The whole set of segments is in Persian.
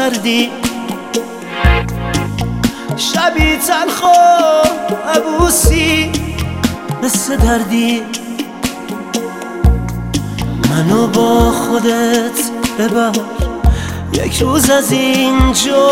سردی، شبی تلخ و عبوسی مثل دردی. منو با خودت ببر یک روز از اینجا،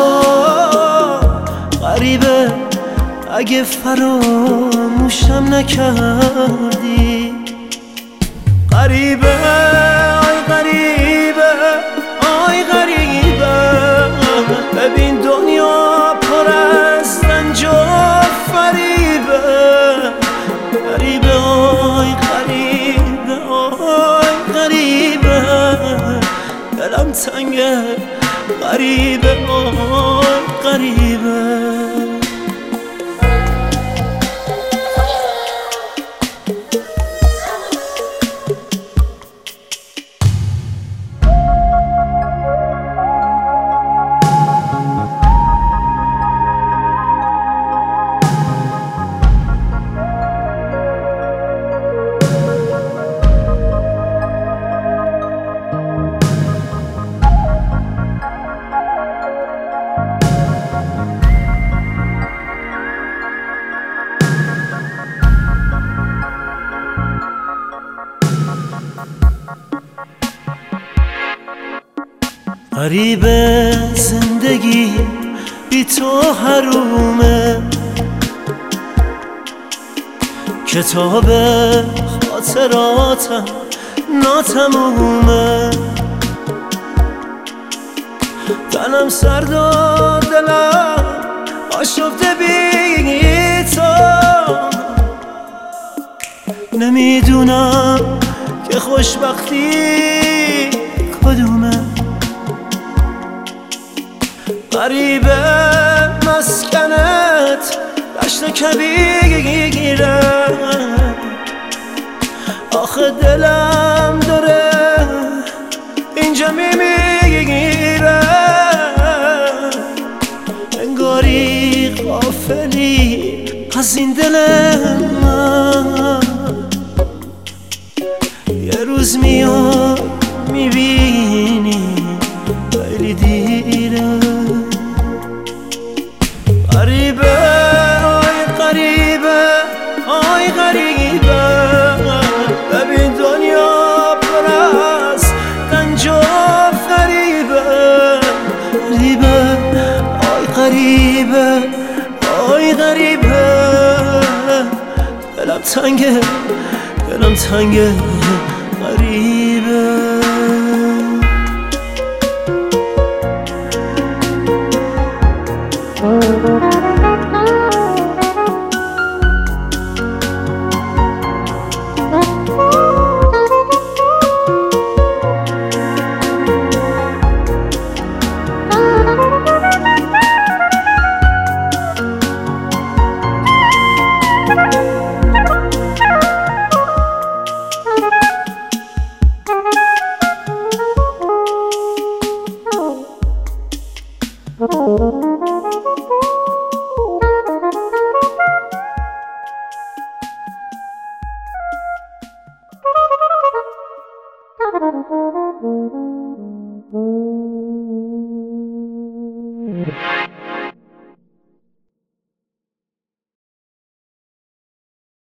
غریبه اگه فراموشم نکردی. غریبه آی غریبه آی غریبه، ببین دنیا پر از رنج و فریبه. غریبه آی غریبه آی غریبه، دلم تنگه غریبه آی غریبه. غریبه زندگی بی تو حرومه، کتاب خاطراتم ناتمومه. تنم سرد و دلم آشفته بی تو، نمیدونم که خوشبختی کدومه. غریبه مسکنت دشت کبیره، آخه دلم داره اینجا میمیره. انگاری غافلی از این دل من، یه روز میاد میبینی خیلی دیره. غریبه آی غریبه آی غریبه، ببین دنیا پر از رنج و فریبه. غریبه آی غریبه آی غریبه، دلم تنگه دلم تنگه غریبه.